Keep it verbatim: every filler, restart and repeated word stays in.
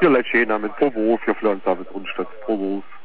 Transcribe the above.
Ja, leid schön, mit pro Beruf, ja, Flanz, aber Grundstadt, pro Beruf.